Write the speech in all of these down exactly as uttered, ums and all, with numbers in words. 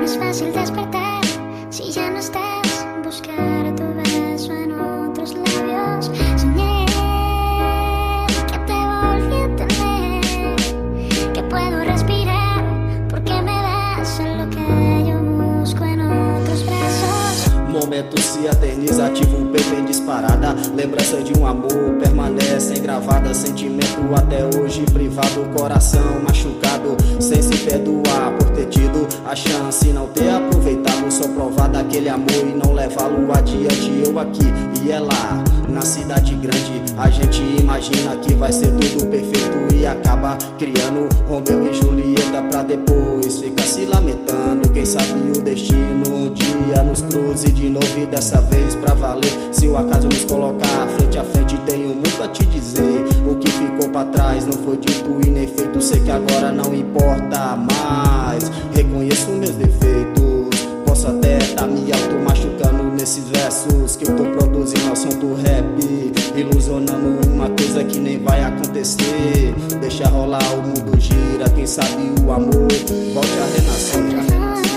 es fácil despertar si ya no estás. Buscar tu beso en otros labios. Soñé que te volví a tener, que puedo respirar porque me das lo que yo busco en otros brazos. Momento se eterniza, ativo um peito em disparada. Lembrança de um amor permanece gravada. Sentimento até hoje privado, coração machucado, sem se perdoar por ter tido a chance, não ter aproveitado. Só provar daquele amor e não levá-lo adiante. Eu aqui e ela na cidade grande. A gente imagina que vai ser tudo perfeito e acaba criando Romeu e Julieta pra depois ficar se lamentando. Quem sabe o destino um dia nos cruze de novo e dessa vez pra valer. Se o acaso nos colocar frente a frente, tenho muito a te dizer. O que ficou pra trás não foi dito e nem feito. Sei que agora não importa mais. Reconheço meus defeitos. Posso até tá me auto-machucando nesses versos que eu tô produzindo assunto rap, ilusionando uma coisa que nem vai acontecer. Deixa rolar, o mundo gira. Quem sabe o amor volte a renascer.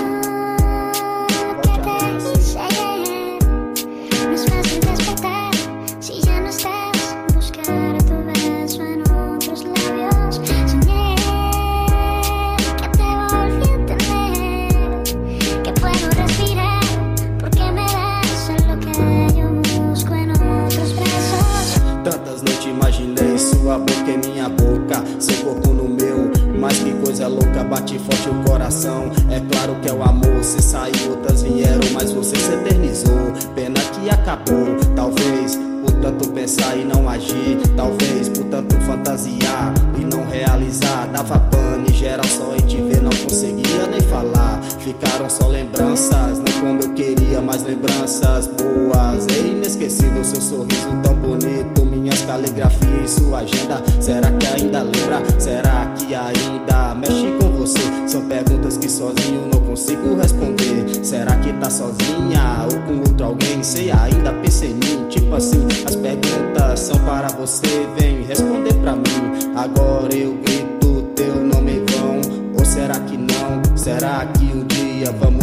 Tantas noites imaginei sua boca em minha boca, seu corpo no meu, mas que coisa louca, bate forte o coração. É claro que é o amor, se saiu, outras vieram, mas você se eternizou. Pena que acabou, talvez por tanto pensar e não agir, talvez por tanto fantasiar e não realizar. Dava pane geral só em te ver, não conseguia nem falar. Ficaram só lembranças, não como eu queria, mas lembranças boas. É inesquecível seu sorriso tão bonito, minhas caligrafias em sua agenda. Será que ainda lembra? Será que ainda mexe com você? São perguntas que sozinho não consigo responder. Será que tá sozinha ou com outro alguém? Sei, ainda pensei em mim, tipo assim, as perguntas são para você, vem responder pra mim. Agora eu grito teu nome em vão, ou será que não? Será que um dia vamos